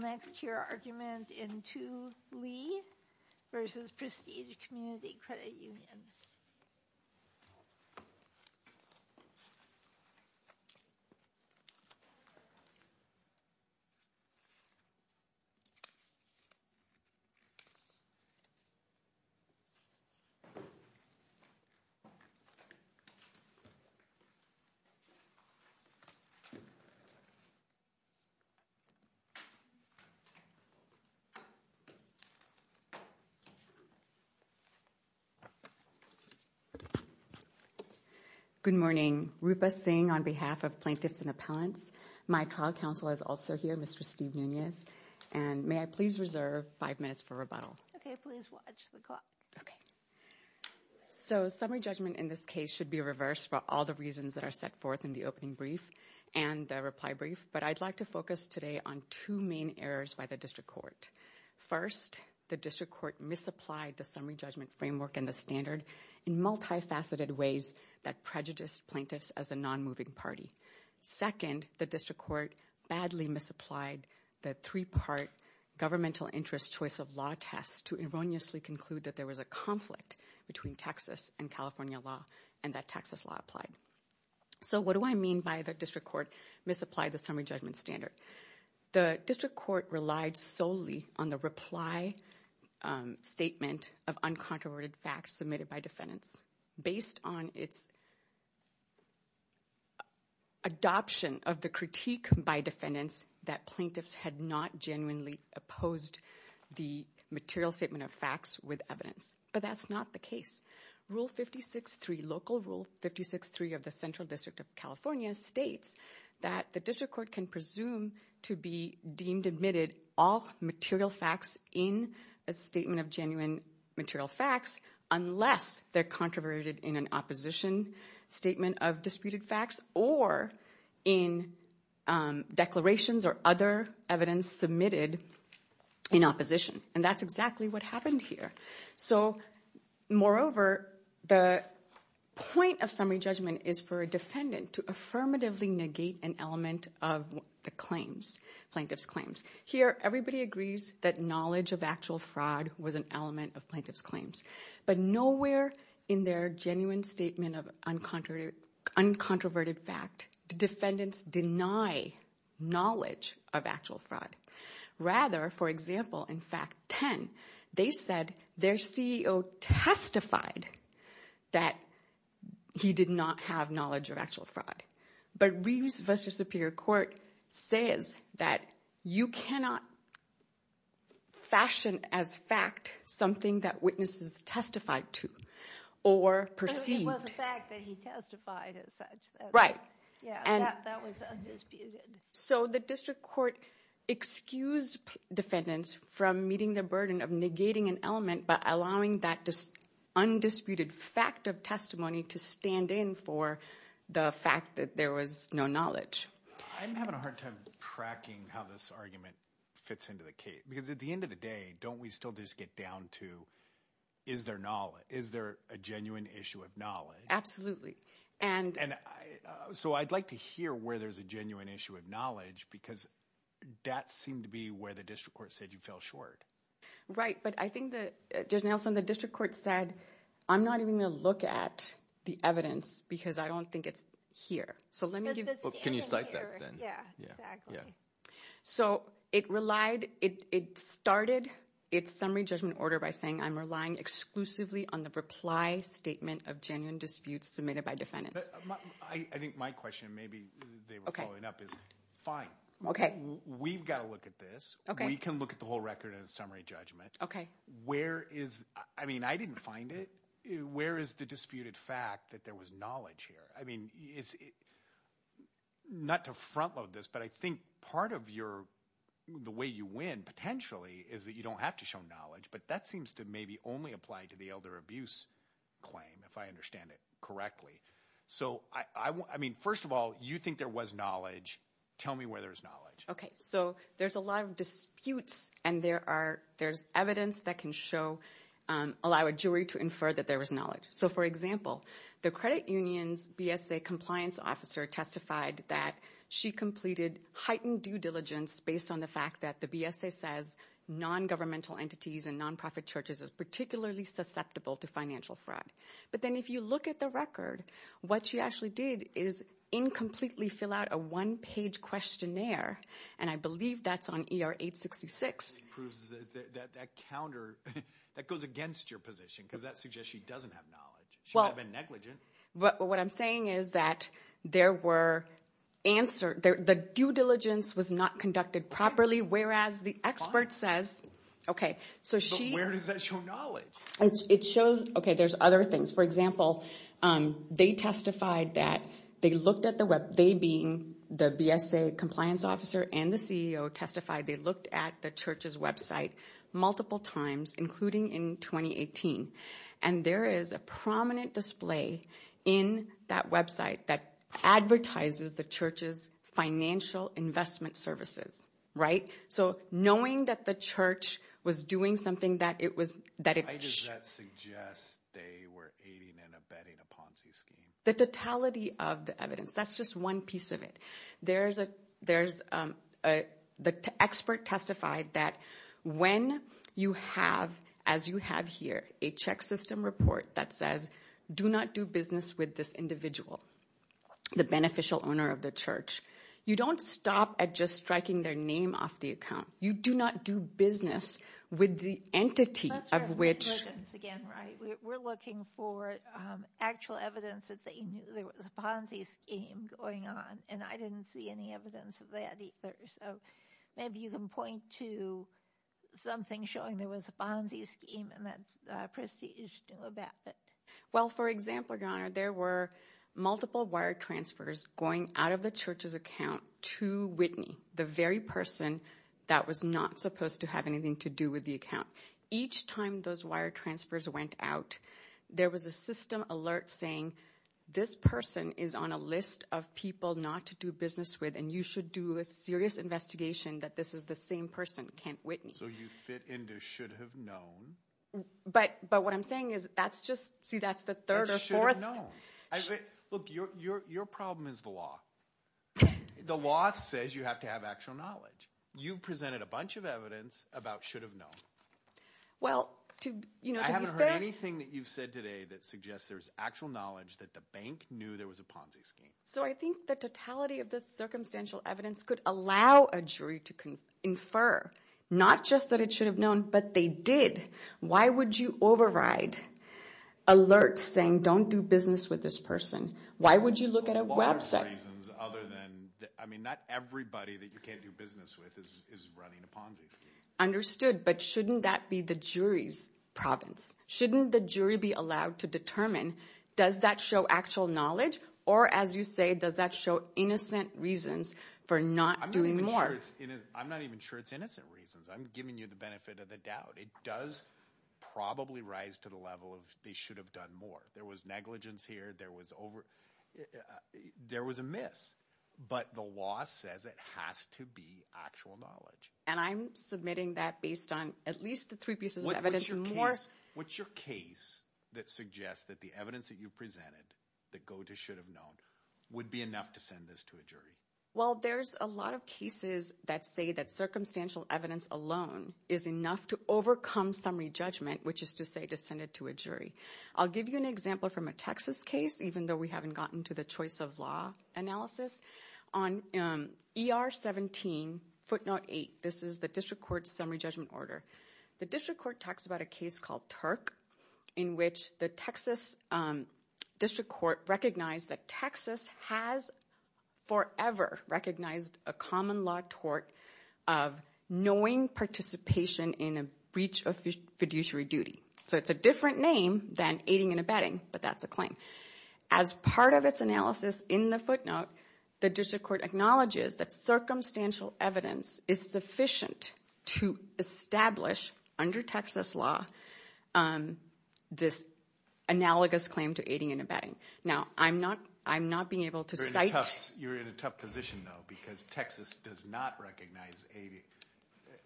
next hear argument in 2 Lee versus Prestige Community Credit Union. Good morning. Rupa Singh on behalf of plaintiffs and appellants. My trial counsel is also here, Mr. Steve Nunez. And may I please reserve 5 minutes for rebuttal? Okay, please watch the clock. Okay. So summary judgment in this case should be reversed for all the reasons that are set forth in the opening brief and the reply brief. But I'd like to focus today on 2 main errors by the district court. First, the district court misapplied the summary judgment framework and the standard in multifaceted ways that prejudiced plaintiffs as a non-moving party. Second, the district court badly misapplied the 3-part governmental interest choice of law test to erroneously conclude that there was a conflict between Texas and California law and that Texas law applied. So what do I mean by the district court misapplied the summary judgment standard? The district court relied solely on the reply statement of uncontroverted facts submitted by defendants based on its adoption of the critique by defendants that plaintiffs had not genuinely opposed the material statement of facts with evidence. But that's not the case. Rule 56.3, local rule 56.3 of the Central District of California states that the district court can presume to be deemed admitted all material facts in a statement of genuine material facts unless they're controverted in an opposition statement of disputed facts or in declarations or other evidence submitted in opposition. And that's exactly what happened here. So, moreover, the point of summary judgment is for a defendant to affirmatively negate an element of the claims, plaintiff's claims. Here, everybody agrees that knowledge of actual fraud was an element of plaintiff's claims. But nowhere in their genuine statement of uncontroverted fact do defendants deny knowledge of actual fraud. Rather, for example, in Fact 10, they said their CEO testified that he did not have knowledge of actual fraud. But Reeves v. Superior Court says that you cannot fashion as fact something that witnesses testified to or perceived. It was a fact that he testified as such. Right. Yeah, and that was undisputed. So the district court excused defendants from meeting the burden of negating an element by allowing that undisputed fact of testimony to stand in for the fact that there was no knowledge. I'm having a hard time tracking how this argument fits into the case. Because at the end of the day, don't we still just get down to, is there knowledge? Is there a genuine issue of knowledge? Absolutely. So I'd like to hear where there's a genuine issue of knowledge, because that seemed to be where the district court said you fell short. Right, but I think that, Judge Nelson, the district court said, I'm not even going to look at the evidence because I don't think it's here. So let me give... Well, can you cite that then? Yeah, exactly. Yeah. So it started its summary judgment order by saying I'm relying exclusively on the reply statement of genuine disputes submitted by defendants. I think my question, maybe they were following up, is fine. Okay. We've got to look at this. Okay. We can look at the whole record in a summary judgment. Okay. Where is, I mean, I didn't find it. Where is the disputed fact that there was knowledge here? I mean, not to front load this, but I think part of the way you win potentially is that you don't have to show knowledge, but that seems to maybe only apply to the elder abuse claim, if I understand it correctly. So, I mean, first of all, you think there was knowledge. Tell me where there's knowledge. Okay. So there's a lot of disputes, and there's evidence that can show allow a jury to infer that there was knowledge. So, for example, the credit union's BSA compliance officer testified that she completed heightened due diligence based on the fact that the BSA says non-governmental entities and nonprofit churches is particularly susceptible to financial fraud. But then if you look at the record, what she actually did is incompletely fill out a one-page questionnaire, and I believe that's on ER 866. It proves that counter, that goes against your position, because that suggests she doesn't have knowledge. She might have been negligent. But what I'm saying is that there were the due diligence was not conducted properly, whereas the expert says, okay, so she... But where does that show knowledge? It shows, okay, there's other things. For example, they testified that they looked at the web, they being the BSA compliance officer and the CEO testified they looked at the church's website multiple times, including in 2018. And there is a prominent display in that website that advertises the church's financial investment services, right? So knowing that the church was doing something that it was... Why does that suggest they were aiding and abetting a Ponzi scheme? The totality of the evidence. That's just one piece of it. The expert testified that when you have, as you have here, a check system report that says, do not do business with this individual, the beneficial owner of the church, you don't stop at just striking their name off the account. You do not do business with the entity of which... That's negligence again, right? We're looking for actual evidence that they knew there was a Ponzi scheme going on, and I didn't see any evidence of that either. So maybe you can point to something showing there was a Ponzi scheme and that Prestige knew about it. Well, for example, Your Honor, there were multiple wire transfers going out of the church's account to Whitney, the very person that was not supposed to have anything to do with the account. Each time those wire transfers went out, there was a system alert saying, this person is on a list of people not to do business with, and you should do a serious investigation that this is the same person, Kent Whitney. So you fit into should have known. But what I'm saying is that's just, see, that's the third or fourth. Should have known. Look, your problem is the law. The law says you have to have actual knowledge. You've presented a bunch of evidence about should have known. Well, to be fair... I haven't heard anything that you've said today that suggests there's actual knowledge that the bank knew there was a Ponzi scheme. So I think the totality of this circumstantial evidence could allow a jury to infer, not just that it should have known, but they did. Why would you override alerts saying don't do business with this person? Why would you look at a website? Reasons other than, not everybody that you can't do business with is running a Ponzi scheme. Understood, but shouldn't that be the jury's province? Shouldn't the jury be allowed to determine, does that show actual knowledge? Or, as you say, does that show innocent reasons for not doing more? I'm not even sure it's innocent reasons. I'm giving you the benefit of the doubt. It does probably rise to the level of they should have done more. There was negligence here. There was a miss. But the law says it has to be actual knowledge. And I'm submitting that based on at least the three pieces of evidence and more. What's your case that suggests that the evidence that you've presented that go to should have known would be enough to send this to a jury? Well, there's a lot of cases that say that circumstantial evidence alone is enough to overcome summary judgment, which is to say to send it to a jury. I'll give you an example from a Texas case, even though we haven't gotten to the choice of law analysis. On ER 17, footnote 8, this is the district court's summary judgment order. The district court talks about a case called Turk, in which the Texas district court recognized that Texas has forever recognized a common law tort of knowing participation in a breach of fiduciary duty. So it's a different name than aiding and abetting, but that's a claim. As part of its analysis in the footnote, the district court acknowledges that circumstantial evidence is sufficient to establish, under Texas law, this analogous claim to aiding and abetting. Now, I'm not being able to cite... You're in a tough position, though, because Texas does not recognize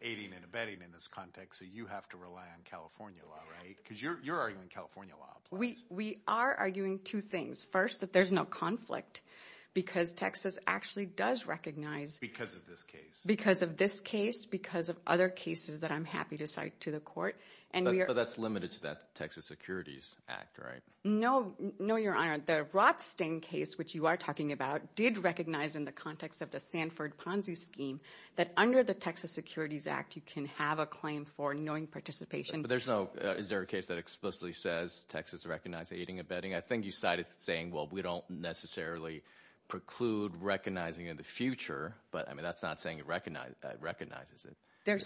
aiding and abetting in this context, so you have to rely on California law, right? Because you're arguing California law applies. We are arguing two things. First, that there's no conflict because Texas actually does recognize. Because of this case. Because of this case, because of other cases that I'm happy to cite to the court. But that's limited to that Texas Securities Act, right? No, Your Honor. The Rothstein case, which you are talking about, did recognize in the context of the Sanford Ponzi scheme that under the Texas Securities Act, you can have a claim for knowing participation. But there's no, is there a case that explicitly says Texas recognizes aiding and abetting? I think you cited saying, well, we don't necessarily preclude recognizing in the future, but I mean, that's not saying it recognizes it.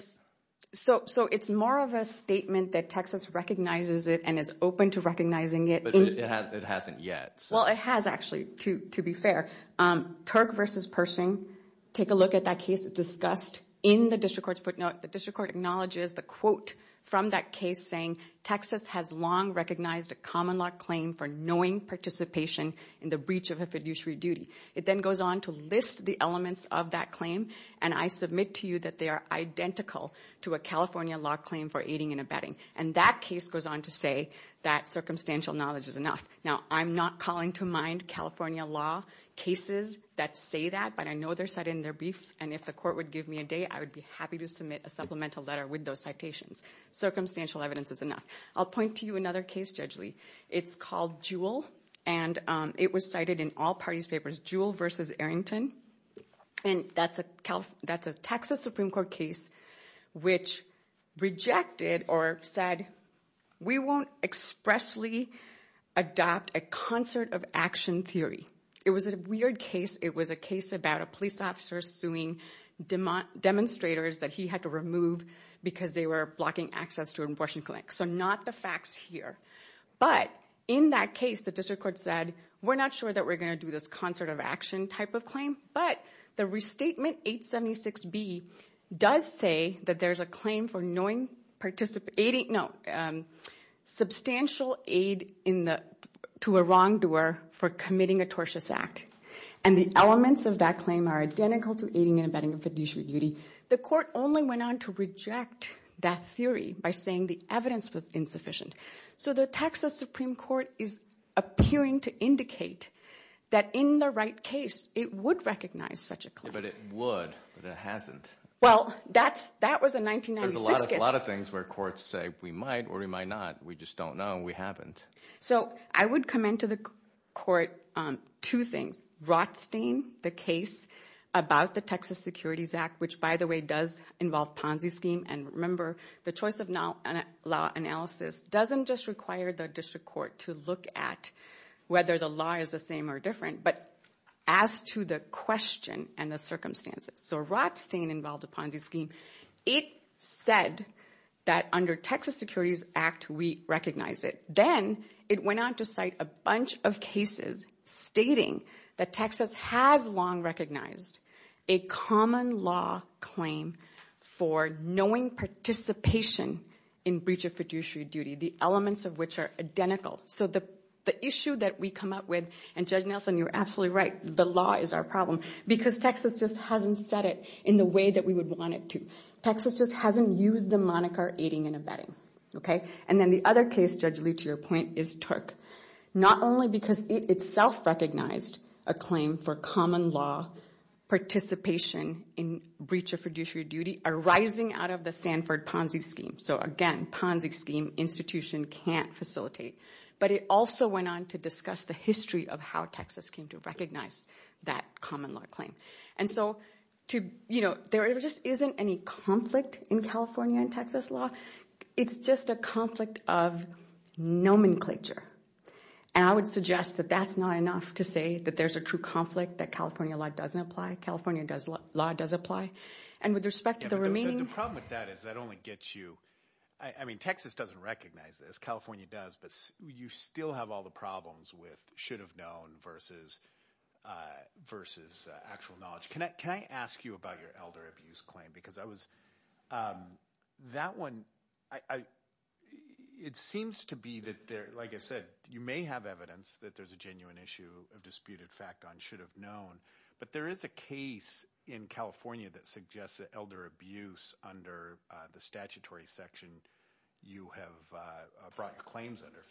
So it's more of a statement that Texas recognizes it and is open to recognizing it. But it hasn't yet. So. Well, it has actually, to be fair. Turk versus Pershing, take a look at that case. It's discussed in the district court's footnote. The district court acknowledges the quote from that case saying, Texas has long recognized a common law claim for knowing participation in the breach of a fiduciary duty. It then goes on to list the elements of that claim, and I submit to you that they are identical to a California law claim for aiding and abetting. And that case goes on to say that circumstantial knowledge is enough. Now, I'm not calling to mind California law cases that say that, but I know they're cited in their briefs, and if the court would give me a day, I would be happy to submit a supplemental letter with those citations. Circumstantial evidence is enough. I'll point to you another case, Judge Lee. It's called Jewell, and it was cited in all parties' papers, Jewell versus Arrington. And that's a Texas Supreme Court case which rejected or said, we won't expressly adopt a concert of action theory. It was a weird case. It was a case about a police officer suing demonstrators that he had to remove because they were blocking access to an abortion clinic. So not the facts here. But in that case, the district court said, we're not sure that we're going to do this concert of action type of claim, but the restatement 876B does say that there's a claim for knowing substantial aid to a wrongdoer for committing a tortious act. And the elements of that claim are identical to aiding and abetting a fiduciary duty. The court only went on to reject that theory by saying the evidence was insufficient. So the Texas Supreme Court is appearing to indicate that in the right case, it would recognize such a claim. Yeah, but it would, but it hasn't. Well, that was a 1996 case. There's a lot of things where courts say we might or we might not. We just don't know. We haven't. So I would commend to the court two things. Rothstein, the case about the Texas Securities Act, which, by the way, does involve Ponzi scheme. And remember, the choice of law analysis doesn't just require the district court to look at whether the law is the same or different, but as to the question and the circumstances. So Rothstein involved a Ponzi scheme. It said that under Texas Securities Act, we recognize it. Then it went on to cite a bunch of cases stating that Texas has long recognized a common law claim for knowing participation in breach of fiduciary duty, the elements of which are identical. So the issue that we come up with, and Judge Nelson, you're absolutely right, the law is our problem because Texas just hasn't said it in the way that we would want it to. Texas just hasn't used the moniker aiding and abetting, okay? And then the other case, Judge Lee, to your point, is Turk. Not only because it itself recognized a claim for common law participation in breach of fiduciary duty arising out of the Sanford Ponzi scheme. So again, Ponzi scheme institution can't facilitate. But it also went on to discuss the history of how Texas came to recognize that common law claim. And so, there just isn't any conflict in California and Texas law. It's just a conflict of nomenclature. And I would suggest that that's not enough to say that there's a true conflict, that California law doesn't apply. California law does apply. And with respect to the remaining... The problem with that is that only gets you... I mean, Texas doesn't recognize this. California does, but you still have all the problems with should have known versus actual knowledge. Can I ask you about your elder abuse claim? Because I was that one. It seems to be that there, like I said, you may have evidence that there's a genuine issue of disputed fact on should have known, but there is a case in California that suggests that elder abuse under the statutory section you have brought your claims under,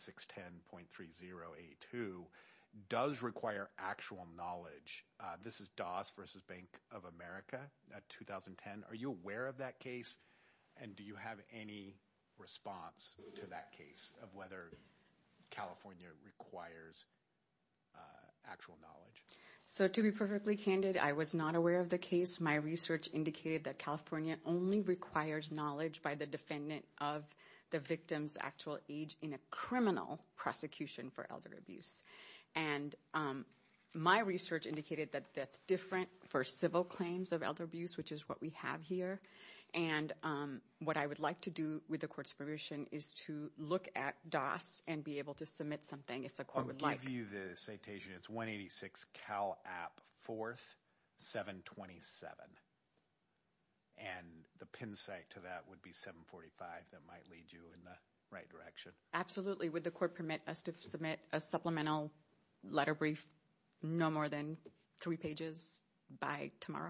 15610.30A2, does require actual knowledge. This is Doss versus Bank of America, 2010. Are you aware of that case? And do you have any response to that case of whether California requires actual knowledge? So to be perfectly candid, I was not aware of the case. My research indicated that California only requires knowledge by the defendant of the victim's actual age in a criminal prosecution for elder abuse. And my research indicated that that's different for civil claims of elder abuse, which is what we have here. And what I would like to do with the court's permission is to look at Doss and be able to submit something if the court would like. I'll give you the citation. It's 186 Cal App 4th, 727. And the pin site to that would be 745. That might lead you in the right direction. Absolutely. Would the court permit us to submit a supplemental letter brief no more than 3 pages by tomorrow?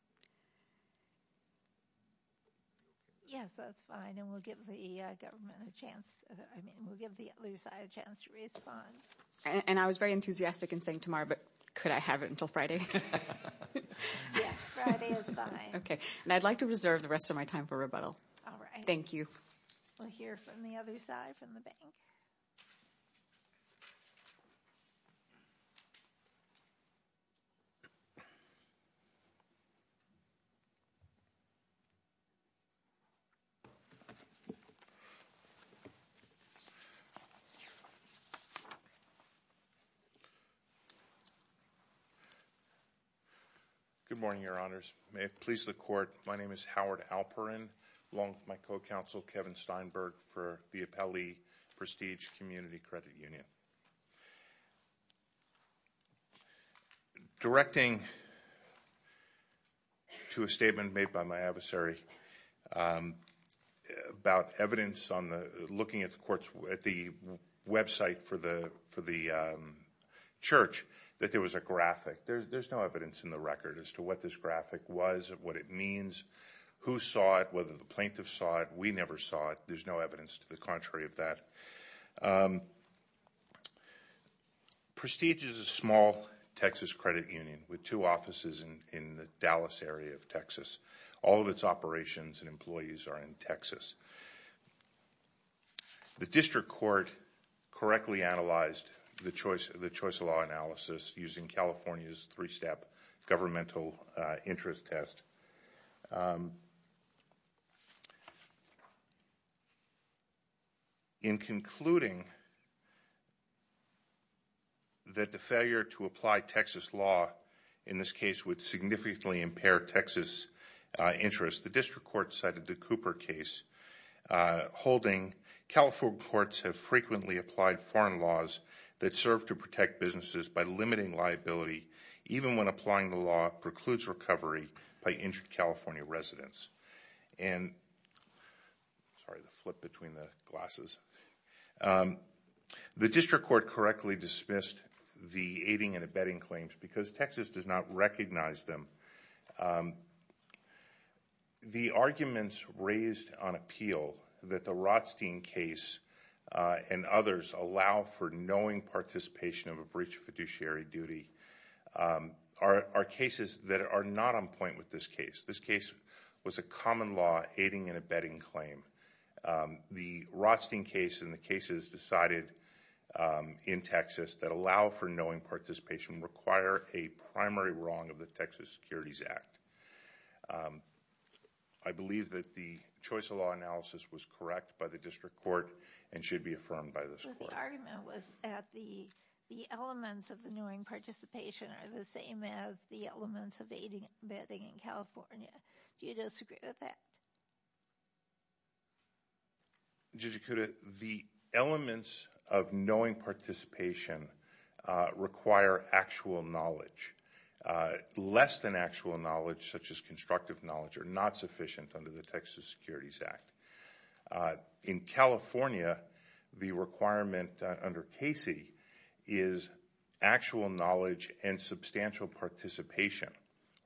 Yes, that's fine, and we'll give the government a chance. We'll give the other side a chance to respond. And I was very enthusiastic in saying tomorrow, but could I have it until Friday? Yes, Friday is fine. Okay, and I'd like to reserve the rest of my time for rebuttal. All right. Thank you. We'll hear from the other side, from the bank. Good morning, Your Honors. May it please the Court, my name is Howard Alperin, along with my co-counsel Kevin Steinberg for the Appellee Prestige Community Credit Union. Directing to a statement made by my adversary about evidence on looking at the website for the church, that there was a graphic. There's no evidence in the record as to what this graphic was, what it means, who saw it, whether the plaintiff saw it. We never saw it. There's no evidence to the contrary of that. Prestige is a small Texas credit union with 2 offices in the Dallas area of Texas. All of its operations and employees are in Texas. The district court correctly analyzed the choice of law analysis using California's 3-step governmental interest test. In concluding that the failure to apply Texas law in this case would significantly impair Texas interest, the district court cited the Cooper case, holding California courts have frequently applied foreign laws that serve to protect businesses by limiting liability, even when applying the law precludes recovery by injured California residents. And, sorry, the flip between the glasses. The district court correctly dismissed the aiding and abetting claims because Texas does not recognize them. The arguments raised on appeal that the Rothstein case and others allow for knowing participation of a breach of fiduciary duty are cases that are not on point with this case. This case was a common law aiding and abetting claim. The Rothstein case and the cases decided in Texas that allow for knowing participation require a primary wrong of the Texas Securities Act. I believe that the choice of law analysis was correct by the district court and should be affirmed by this court. The argument was that the elements of the knowing participation are the same as the elements of aiding and abetting in California. Do you disagree with that? Judge Ikuda, the elements of knowing participation require actual knowledge. Less than actual knowledge, such as constructive knowledge, are not sufficient under the Texas Securities Act. In California, the requirement under Casey is actual knowledge and substantial participation,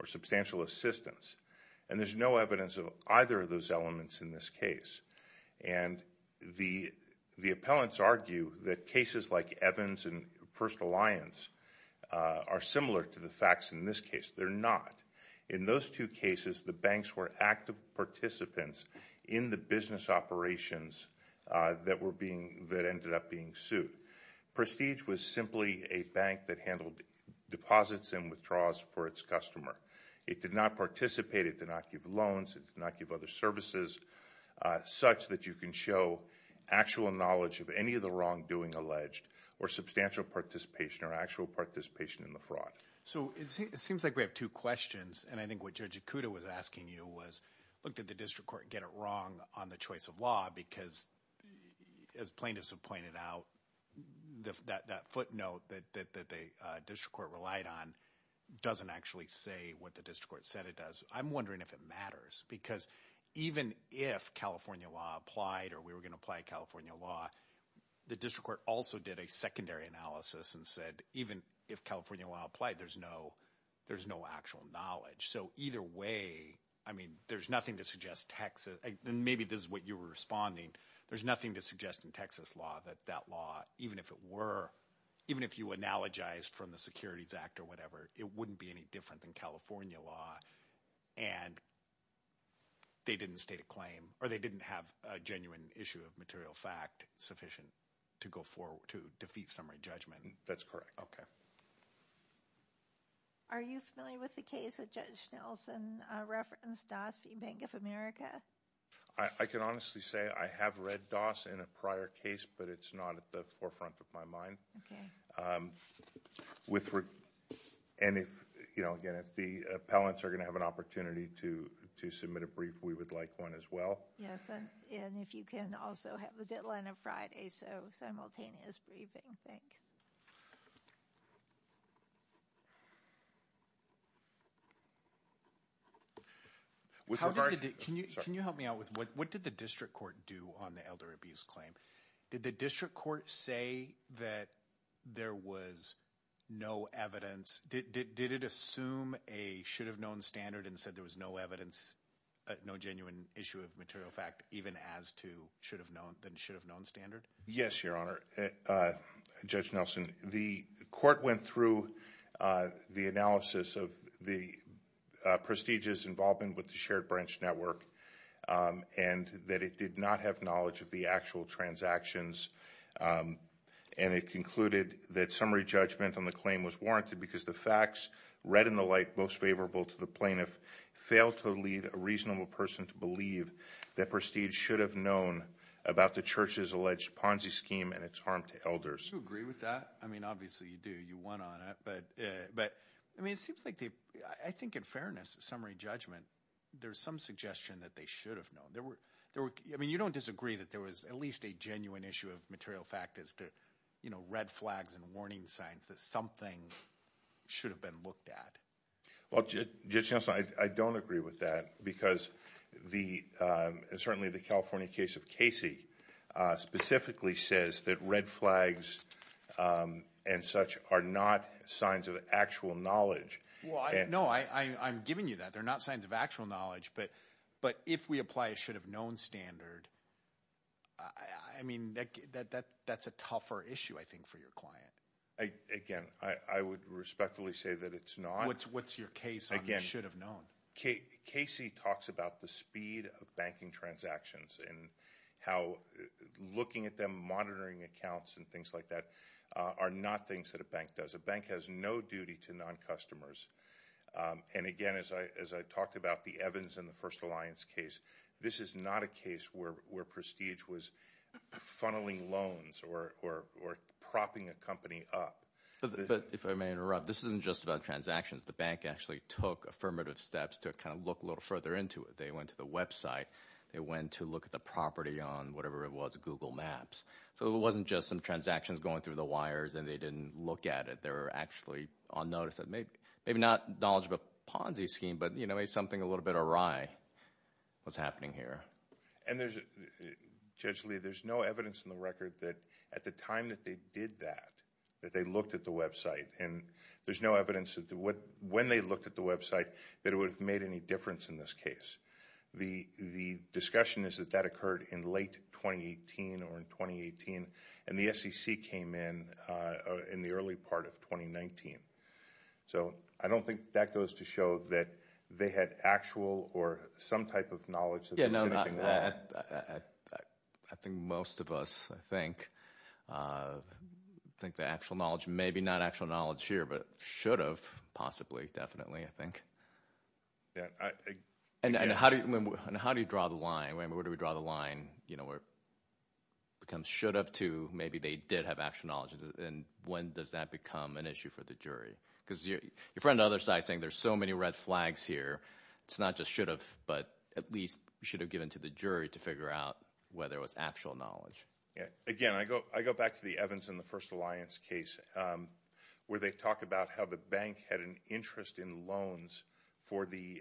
or substantial assistance. And there's no evidence of either of those elements in this case. And the appellants argue that cases like Evans and First Alliance are similar to the facts in this case. They're not. In those two cases, the banks were active participants in the business operations that ended up being sued. Prestige was simply a bank that handled deposits and withdrawals for its customer. It did not participate. It did not give loans. It did not give other services such that you can show actual knowledge of any of the wrongdoing alleged or substantial participation or actual participation in the fraud. So it seems like we have two questions, and I think what Judge Ikuda was asking you was, look, did the district court get it wrong on the choice of law? Because, as plaintiffs have pointed out, that footnote that the district court relied on doesn't actually say what the district court said it does. I'm wondering if it matters, because even if California law applied or we were going to apply California law, the district court also did a secondary analysis and said even if California law applied, there's no actual knowledge. So either way, I mean, there's nothing to suggest Texas, and maybe this is what you were responding, there's nothing to suggest in Texas law that law, even if you analogized from the Securities Act or whatever, it wouldn't be any different than California law, and they didn't state a claim, or they didn't have a genuine issue of material fact sufficient to go forward to defeat summary judgment. That's correct. Okay. Are you familiar with the case that Judge Nelson referenced, Doss v. Bank of America? I can honestly say I have read Doss in a prior case, but it's not at the forefront of my mind. Okay. And if the appellants are going to have an opportunity to submit a brief, we would like one as well. Yes, and if you can also have the deadline of Friday, so simultaneous briefing. Thanks. Can you help me out with what did the district court do on the elder abuse claim? Did the district court say that there was no evidence? Did it assume a should-have-known standard and said there was no evidence, no genuine issue of material fact, even as to should-have-known standard? Yes, Your Honor. Judge Nelson, the court went through the analysis of the Prestige's involvement with the shared branch network, and that it did not have knowledge of the actual transactions, and it concluded that summary judgment on the claim was warranted because the facts read in the light most favorable to the plaintiff failed to lead a reasonable person to believe that Prestige should have known about the church's alleged Ponzi scheme and its harm to elders. Do you agree with that? I mean, obviously you do. You won on it. But I mean, it seems like I think in fairness, summary judgment, there's some suggestion that they should have known. I mean, you don't disagree that there was at least a genuine issue of material fact as to, red flags and warning signs that something should have been looked at. Well, Judge Nelson, I don't agree with that because certainly the California case of Casey specifically says that red flags and such are not signs of actual knowledge. Well, I'm giving you that. They're not signs of actual knowledge, but if we apply a should-have-known standard, I mean, that's a tougher issue, I think, for your client. Again, I would respectfully say that it's not. What's your case on the should-have-known? Casey talks about the speed of banking transactions and how looking at them, monitoring accounts and things like that are not things that a bank does. A bank has no duty to non-customers. And again, as I talked about the Evans and the First Alliance case, this is not a case where Prestige was funneling loans or propping a company up. But if I may interrupt, this isn't just about transactions. The bank actually took affirmative steps to kind of look a little further into it. They went to the website. They went to look at the property on whatever it was, Google Maps. So it wasn't just some transactions going through the wires and they didn't look at it. They were actually on notice that maybe not knowledge of a Ponzi scheme, but maybe something a little bit awry was happening here. And Judge Lee, there's no evidence in the record that at the time that they did that, that they looked at the website. And there's no evidence that when they looked at the website that it would have made any difference in this case. The discussion is that occurred in late 2018 or in 2018, and the SEC came in the early part of 2019. So I don't think that goes to show that they had actual or some type of knowledge that there was anything wrong. I think most of us, think the actual knowledge, maybe not actual knowledge here, but should have, possibly, definitely, I think. Yeah, And how do you draw the line? Where do we draw the line? Where it becomes should have to maybe they did have actual knowledge, and when does that become an issue for the jury? Because your friend on the other side is saying there's so many red flags here. It's not just should have, but at least we should have given to the jury to figure out whether it was actual knowledge. Yeah. Again, I go back to the Evans and the First Alliance case, where they talk about how the bank had an interest in loans for the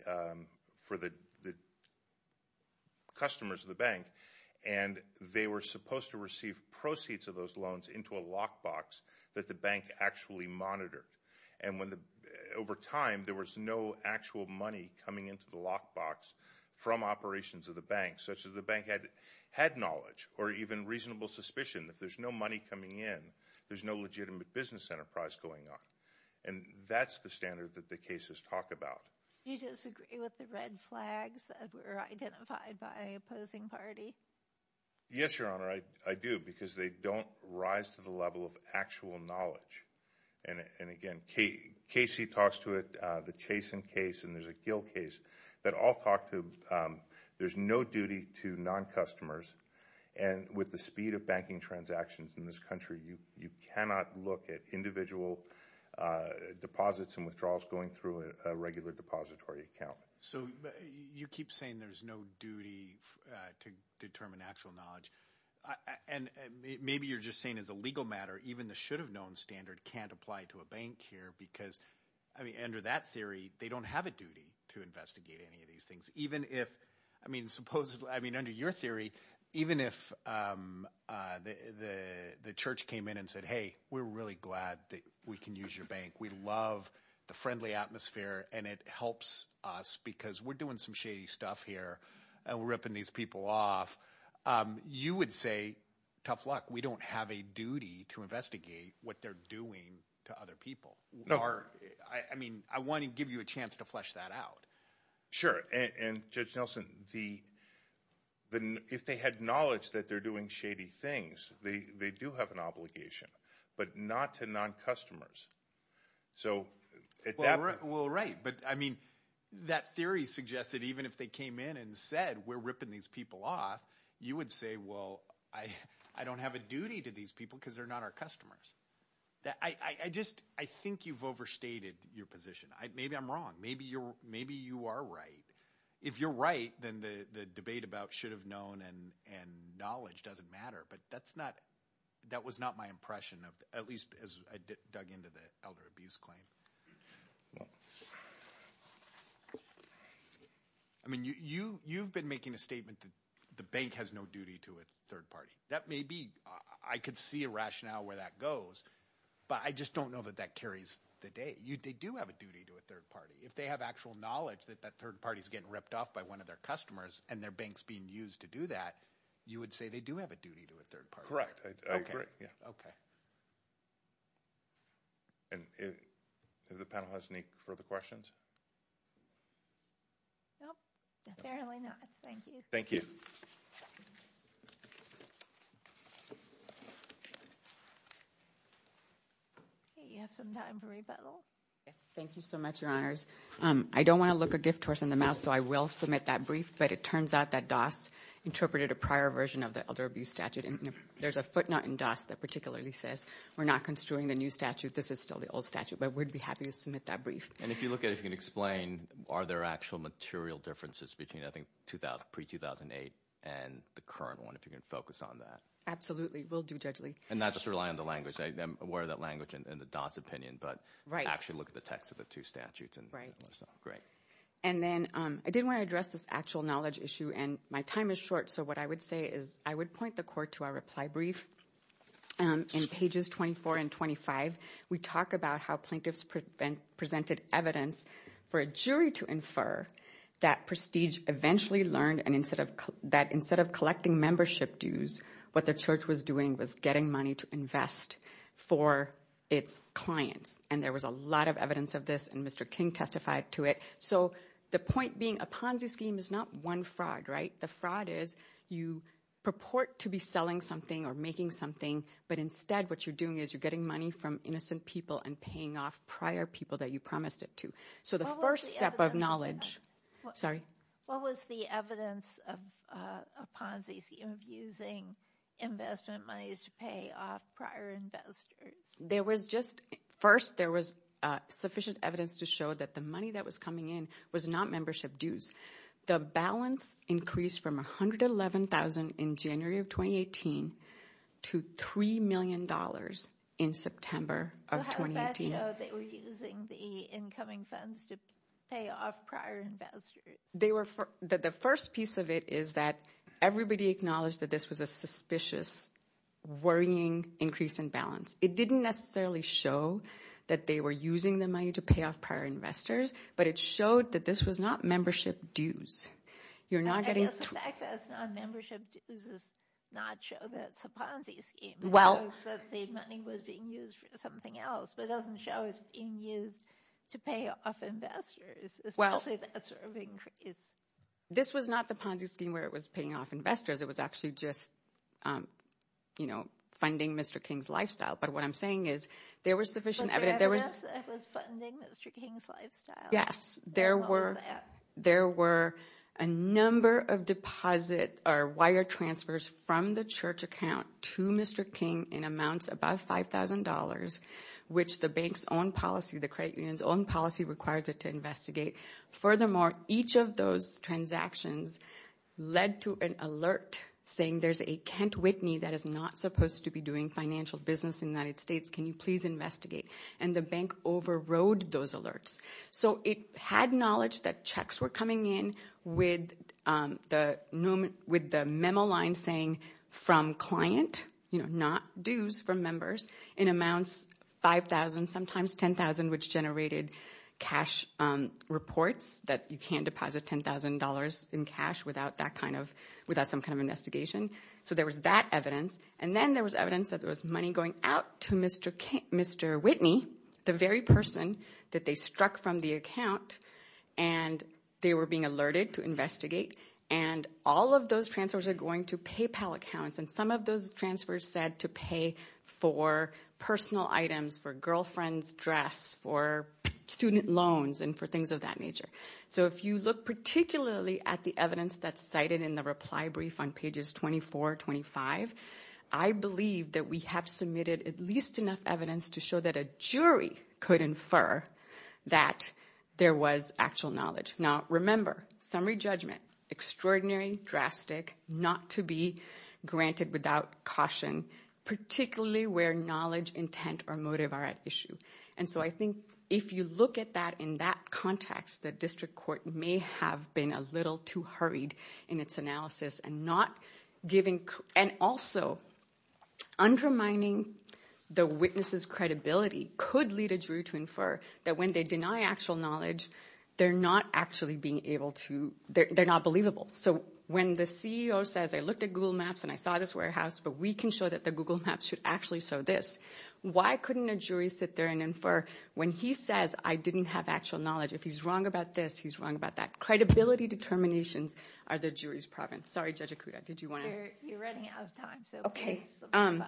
customers of the bank, and they were supposed to receive proceeds of those loans into a lockbox that the bank actually monitored. And over time, there was no actual money coming into the lockbox from operations of the bank, such that the bank had knowledge or even reasonable suspicion. If there's no money coming in, there's no legitimate business enterprise going on. And that's the standard that the cases talk about. Do you disagree with the red flags that were identified by the opposing party? Yes, Your Honor, I do, because they don't rise to the level of actual knowledge. And again, Casey talks to it, the Chasen case, and there's a Gill case that all talk to there's no duty to non-customers. And with the speed of banking transactions in this country, you cannot look at individual deposits and withdrawals going through a regular depository account. So you keep saying there's no duty to determine actual knowledge. And maybe you're just saying as a legal matter, even the should-have-known standard can't apply to a bank here because, under that theory, they don't have a duty to investigate any of these things. Even if, supposedly, under your theory, even if the church came in and said, hey, we're really glad that we can use your bank. We love the friendly atmosphere, and it helps us because we're doing some shady stuff here, and we're ripping these people off. You would say, tough luck, we don't have a duty to investigate what they're doing to other people. No. I want to give you a chance to flesh that out. Sure. And Judge Nelson, if they had knowledge that they're doing shady things, they do have an obligation, but not to non-customers. So at that point... Well, right. But, that theory suggests that even if they came in and said, we're ripping these people off, you would say, well, I don't have a duty to these people because they're not our customers. I think you've overstated your position. Maybe I'm wrong. Maybe you are right. If you're right, then the debate about should have known and knowledge doesn't matter. But that was not my impression of, at least as I dug into the elder abuse claim. You've been making a statement that the bank has no duty to a third party. That may be, I could see a rationale where that goes, but I just don't know that carries the day. They do have a duty to a third party. If they have actual knowledge that third party is getting ripped off by one of their customers and their bank's being used to do that, you would say they do have a duty to a third party. Correct. I agree. Yeah. Okay. And if the panel has any further questions? Nope. Apparently not. Thank you. Thank you. Okay, you have some time for rebuttal. Yes, thank you so much, Your Honors. I don't want to look a gift horse in the mouth, so I will submit that brief, but it turns out that DOS interpreted a prior version of the elder abuse statute. And there's a footnote in DOS that particularly says we're not construing the new statute. This is still the old statute, but we'd be happy to submit that brief. And if you look at it, if you can explain, are there actual material differences between, I think, pre-2008 and the current one, if you can focus on that? Absolutely. Will do, Judge Lee. And not just rely on the language. I'm aware of that language in the DOS opinion, but actually look at the text of the two statutes. And let us know. Great. And then I did want to address this actual knowledge issue, and my time is short, so what I would say is I would point the court to our reply brief in pages 24 and 25, we talk about how plaintiffs presented evidence for a jury to infer that Prestige eventually learned and instead of collecting membership dues, what the church was doing was getting money to invest for its clients. And there was a lot of evidence of this, and Mr. King testified to it. So the point being, a Ponzi scheme is not one fraud, right? The fraud is you purport to be selling something or making something, but instead what you're doing is you're getting money from innocent people and paying off prior people that you promised it to. So the first step of knowledge... Sorry? What was the evidence of a Ponzi scheme of using investment monies to pay off prior investors? There was there was sufficient evidence to show that the money that was coming in was not membership dues. The balance increased from $111,000 in January of 2018 to $3 million in September of 2018. So how does that show they were using the incoming funds to pay off prior investors? The first piece of it is that everybody acknowledged that this was a suspicious, worrying increase in balance. It didn't necessarily show that they were using the money to pay off prior investors, but it showed that this was not membership dues. You're not getting... I guess the fact that it's not membership dues does not show that it's a Ponzi scheme. It shows that the money was being used for something else, but it doesn't show it's being used to pay off investors, especially that sort of increase. This was not the Ponzi scheme where it was paying off investors. It was actually just, funding Mr. King's lifestyle. But what I'm saying is there was sufficient evidence. Was there evidence that it was funding Mr. King's lifestyle? Yes, there were a number of deposit or wire transfers from the church account to Mr. King in amounts above $5,000, which the bank's own policy, the credit union's own policy, requires it to investigate. Furthermore, each of those transactions led to an alert saying there's a Kent Whitney that is not supposed to be doing financial business in the United States. Can you please investigate? And the bank overrode those alerts. So it had knowledge that checks were coming in with the memo line saying from client, not dues from members, in amounts $5,000, sometimes $10,000, which generated cash reports that you can't deposit $10,000 in cash without some kind of investigation. So there was that evidence. And then there was evidence that there was money going out to Mr. Whitney, the very person that they struck from the account, and they were being alerted to investigate. And all of those transfers are going to PayPal accounts. And some of those transfers said to pay for personal items, for girlfriend's dress, for student loans, and for things of that nature. So if you look particularly at the evidence that's cited in the reply brief on pages 24, 25, I believe that we have submitted at least enough evidence to show that a jury could infer that there was actual knowledge. Now, remember, summary judgment, extraordinary, drastic, not to be granted without caution, particularly where knowledge, intent, or motive are at issue. And so I think if you look at that in that context, the district court may have been a little too hurried in its analysis and not giving, and also undermining the witness's credibility could lead a jury to infer that when they deny actual knowledge, they're not actually being able to, they're not believable. So when the CEO says, I looked at Google Maps and I saw this warehouse, but we can show that the Google Maps should actually show this, why couldn't a jury sit there and infer when he says, I didn't have actual knowledge, if he's wrong about this, he's wrong about that? Credibility determinations are the jury's province. Sorry, Judge Akuta, did you want to? You're running out of time, so okay. Please.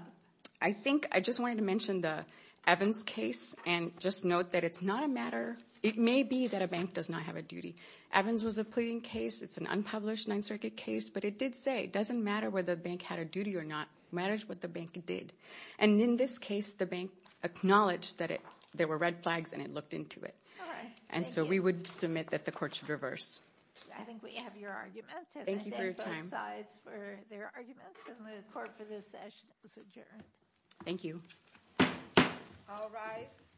I think I just wanted to mention the Evans case and just note that it's not a matter, it may be that a bank does not have a duty. Evans was a pleading case. It's an unpublished Ninth Circuit case, but it did say it doesn't matter whether the bank had a duty or not. It matters what the bank did. And in this case, the bank acknowledged that there were red flags and it looked into it. All right. And so we would submit that the court should reverse. I think we have your argument. Thank you for your time. Both sides for their arguments, and the court for this session is adjourned. Thank you. All rise.